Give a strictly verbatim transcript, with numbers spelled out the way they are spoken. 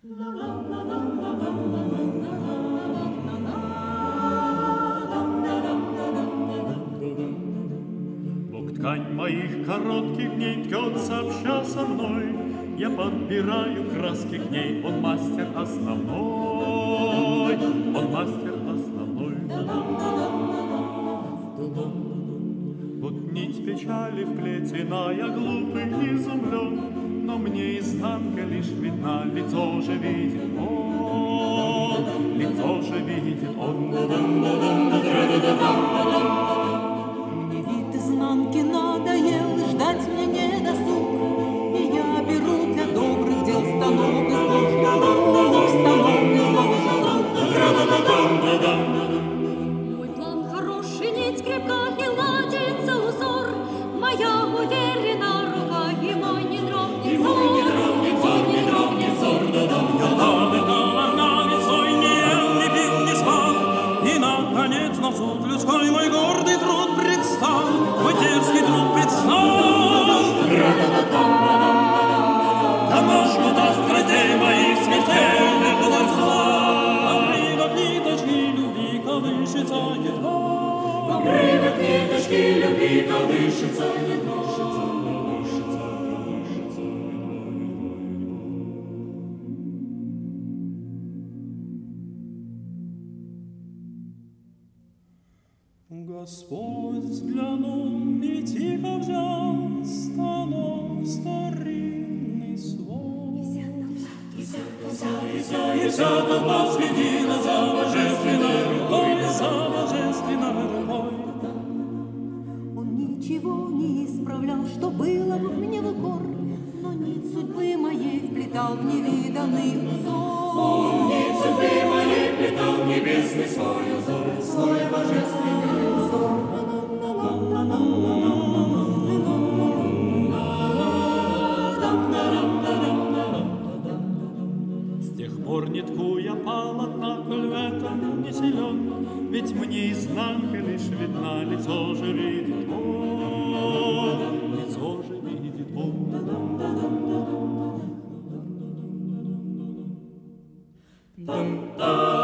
Бог ткань моих коротких дней ткет сообща со мной. Я подбираю краски к ней, он мастер основной, он мастер основной. Вот нить печали вплетена, я глупый изумлен, но мне изнанка лишь видна, лицо же видит он, лицо же видит он. Мне вид изнанки надоел, и ждать мне не досуг, и я беру для добрых дел станок из ложных рук, станок из ложных рук. Мой план хороший, нить крепка, и ладится узор, моя уверена рука, и мой не дрогнет взор, мой не дрогнет взор. Я там и там анализ свой не ел, не пил, не спал, и наконец на суд людской мой гордый труд предстал, мой дерзкий труд предстал. Домашку до страстей моих смертельных зла, обрывок ниточки любви колышется едва, Обрывок ниточки любви колышется едва. Господь взглянул и тихо взял станок старинный свой. И взял, И взял, и взял толпа следила за божественной рукой, за божественной рукой. Он ничего не исправлял, что было бы мне в укор, но нить судьбы моей вплетал в невиданный узор. Он нить судьбы моей вплетал в небесный свой узор, свой божественный узор. С тех пор не тку я полотна, коль в этом не силен, ведь мне изнанка лишь видна, лицо же видит он, лицо же видит он. Дам-дам.